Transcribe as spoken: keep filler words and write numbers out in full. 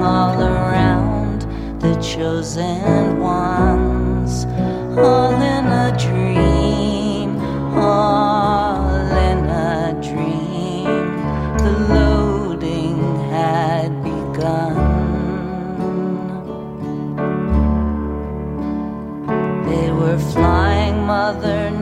all around, the chosen ones, all in a dream, all in a dream. The loading had begun. They were flying Mother